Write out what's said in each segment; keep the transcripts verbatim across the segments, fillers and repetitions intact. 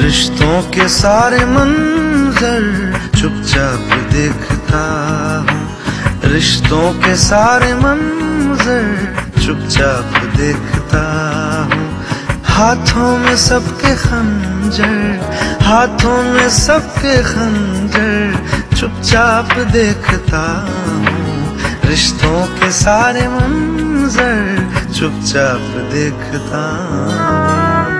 रिश्तों के सारे मंजर चुपचाप देखता हूँ। रिश्तों के सारे मंजर चुपचाप देखता हूँ। हाथों में सबके खंजर, हाथों में सबके खंजर चुपचाप देखता हूँ। रिश्तों के सारे मंजर चुपचाप देखता हूँ।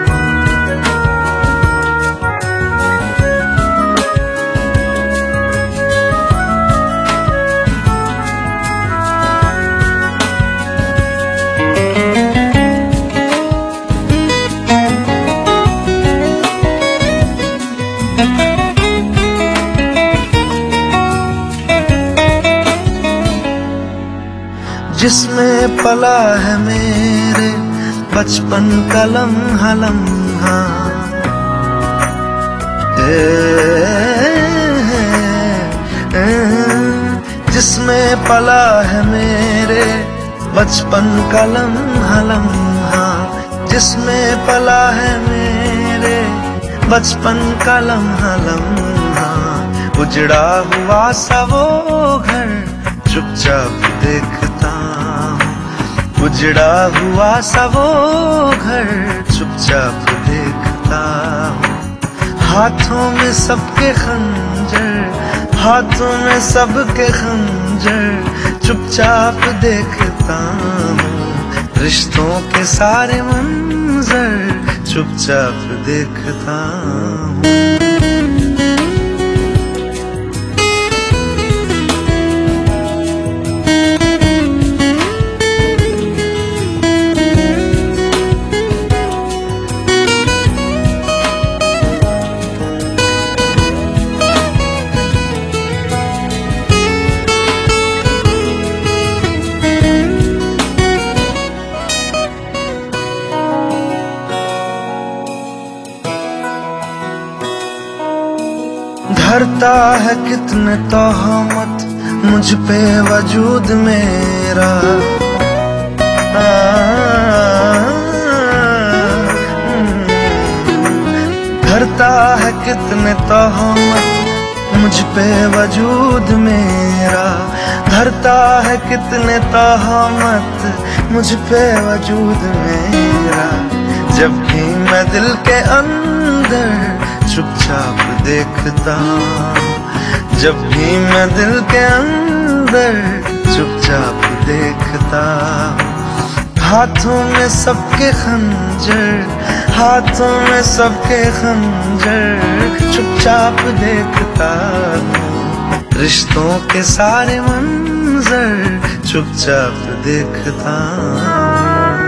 जिसमें पला है मेरे बचपन का लम्हा लम्हा, जिसमें पला है मेरे बचपन का लम्हा लम्हा, जिसमें पला है मेरे बचपन का लम्हा लम्हा। उजड़ा हुआ सा वो घर चुपचाप देखता हूँ। उजड़ा हुआ सा वो घर चुपचाप देखता हूँ। हाथों में सबके खंजर, हाथों में सबके खंजर चुपचाप देखता हूँ। रिश्तों के सारे मंजर चुपचाप देखता हूँ। धरता है कितने तोहमत मुझ पे वजूद मेरा, धरता है कितने तोहमत मुझ पे वजूद मेरा, धरता है कितने तोहमत मुझ पे वजूद मेरा। जब भी मैं दिल के अंदर चुपचाप देखता हूँ, जब भी मैं दिल के अंदर चुपचाप देखता हूँ। हाथों में सबके खंजर, हाथों में सबके खंजर चुपचाप देखता हूँ। रिश्तों के सारे मंजर चुपचाप देखता हूँ।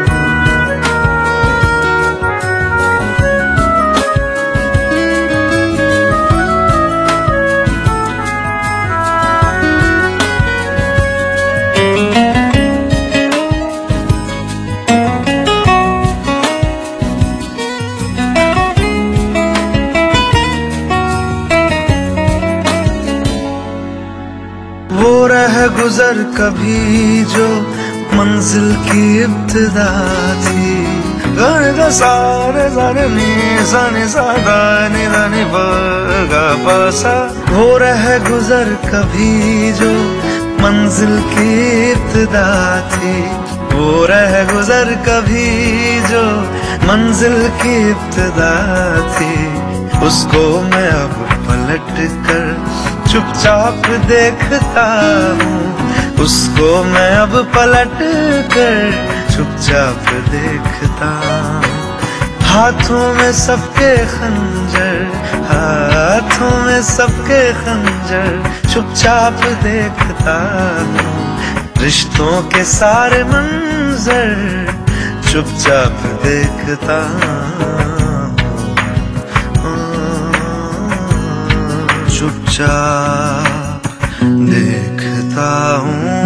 वो रह गुजर कभी जो मंजिल की इब्तिदा थी, गाने गा सारे जाने नी जाने सादा नी जाने बगा पासा। वो रह गुजर कभी जो मंजिल की इब्तिदा थी, वो रह गुजर कभी जो मंजिल की इब्तिदा थी। उसको मैं अब पलट कर चुपचाप देखता हूँ, उसको मैं अब पलट कर चुपचाप देखता हूँ। हाथों में सबके खंजर, हाथों में सबके खंजर चुपचाप देखता हूँ। रिश्तों के सारे मंजर चुपचाप देखता हूँ। चुपचाप देखता हूँ।